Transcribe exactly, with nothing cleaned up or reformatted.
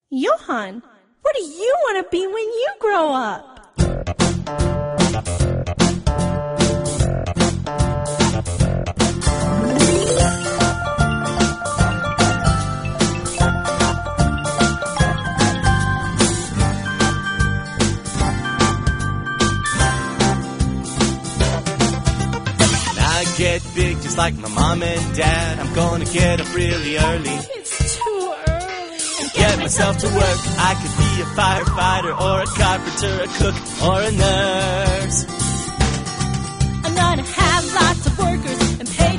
Johan, what do you want to be when you grow up? Get big just like my mom and dad. I'm gonna get up really early. It's too early. And get myself to work. I could be a firefighter or a carpenter, a cook or a nurse. I'm gonna have lots of workers